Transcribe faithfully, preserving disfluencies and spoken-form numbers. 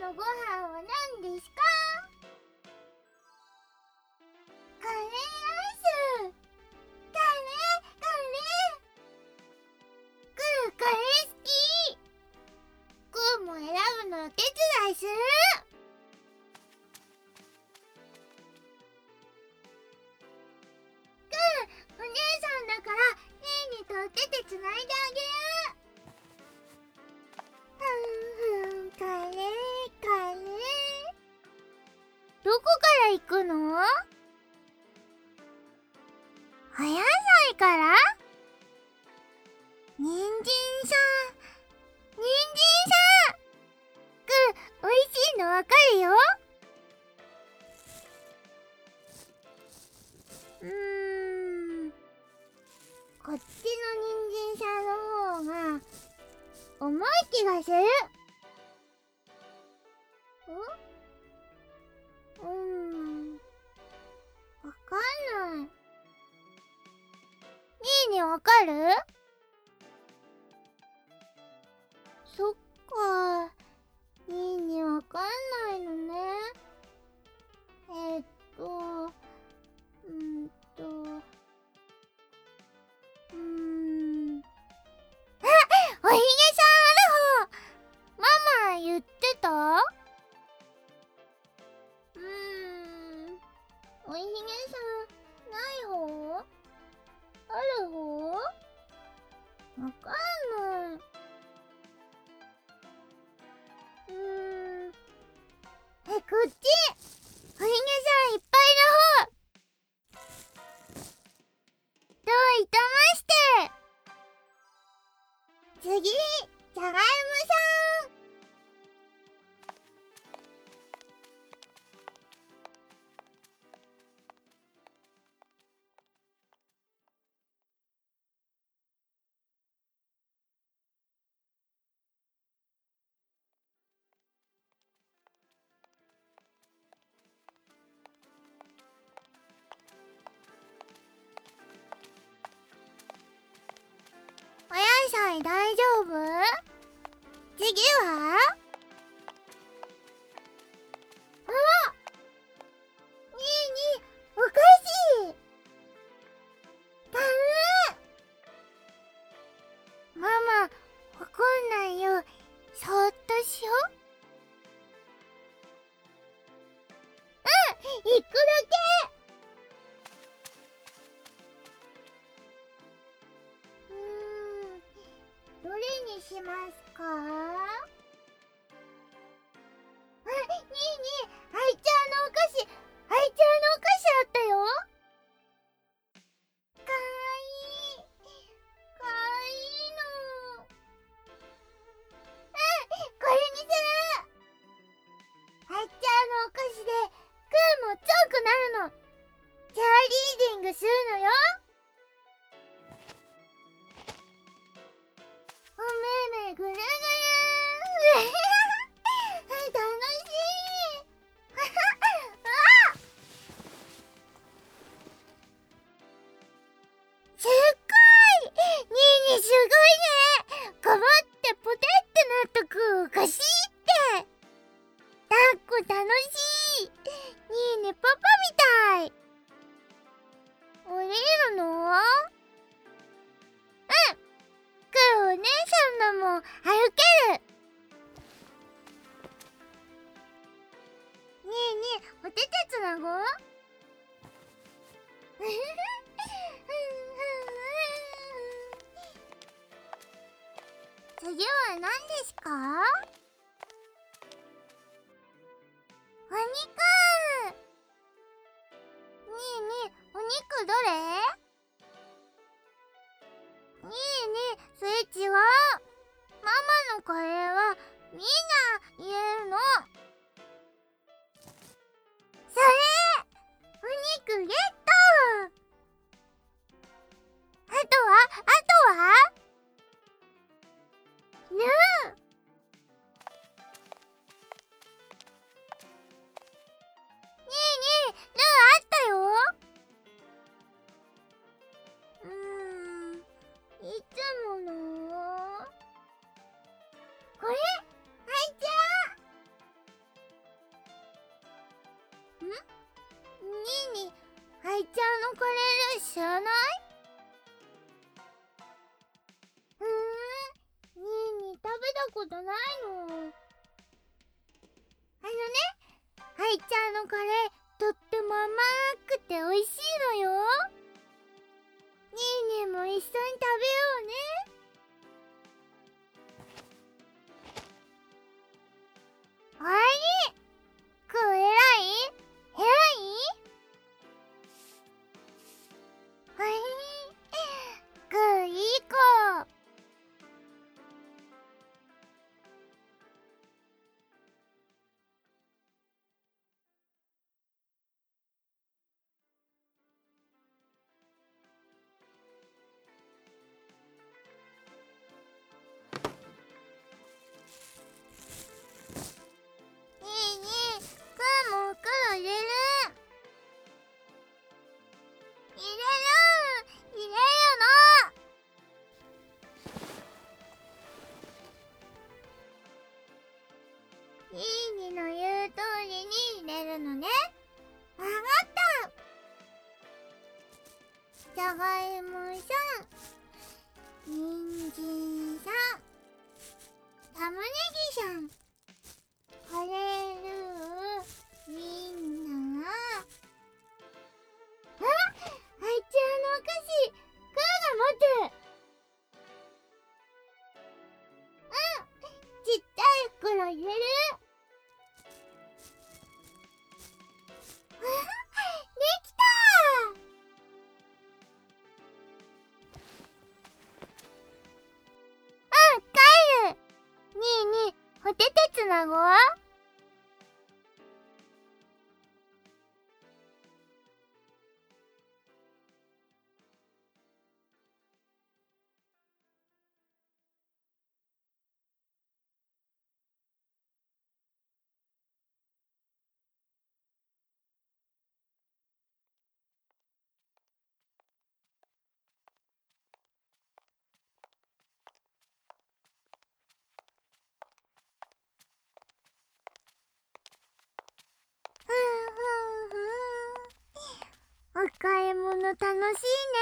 のご飯は何ですか？カレーライス。カレーカレー。グーカレー好き。グーも選ぶのお手伝いする。グー、お姉さんだから姉にとお手手つないであげる。ふんふん、カレーカレー。どこから行くの？お野菜から？人参さん、人参さん。グー、おいしいのわかるよ。うーん、こっちの人参さんの方が重い気がする。ん？うーん、わかんない。ねえねえ、わかる？そっか、ねえねえ、わかんないのね。えっとうんとうーんあ、おひげさんある方。ママ言ってた？うーん、おひげさんない方？ある方？わかんない。うーん、え、こっち。おひげさんいっぱいの方。どういたまして。次、じゃがいもさん。お野菜大丈夫？次は？あ、ねえねえ、お菓子。ダメ。ママ、怒んないよ。そーっとしよう。うん、一個だけ。うーん、どれにしますか？あ、ねえねえ、アイちゃんのお菓子、アイちゃんのお菓子あったよ。かわいい。かわいいの。うん、これにする。アイちゃんのお菓子でグーも強くなるの。チャーリーディングするのよ。おめめぐるぐる楽しい。あ、すっごい。ニーニーすごいね。かばってポテってなっとくおかしいって。抱っこ楽しい。ニーニーパパみたい。降りるの？うん。グーお姉さんのも歩ける。ねえねえ、お手手つなごう。次は何ですか？お肉。ねえねえ、お肉どれ？ねえねえ、それ違う。ママのカレーはみんな言えるの。それ！お肉ゲット！あとはあとはぬー。 ことないの。あのね、愛ちゃんのカレーとっても甘くて美味しいのよ。ニーニーも一緒に食べようね。あれ、くー偉い偉いあれ、くーいい子。ニーニー、くーもお袋入れる。入れる入れるの。ニーニーの言う通りに入れるのね。わかった。じゃがいもさん、にんじんさん、玉ねぎさん、カレールー、ウインナー。あ、あいちゃんのお菓子、クーが持ってる。うん、ちっちゃい袋入れる。あ、できた。うん、帰る。にーにー、お手手つなごう。ふんふんふん。お買い物楽しいね。